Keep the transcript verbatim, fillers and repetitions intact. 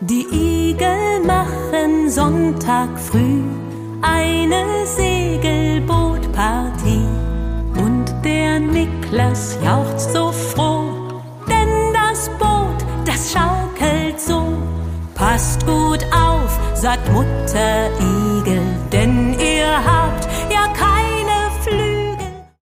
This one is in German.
Die Igel machen Sonntag früh eine Segelbootpartie. Und der Niklas jauchzt so froh, denn das Boot, das schaukelt so. Passt gut auf, sagt Mutter Igel, denn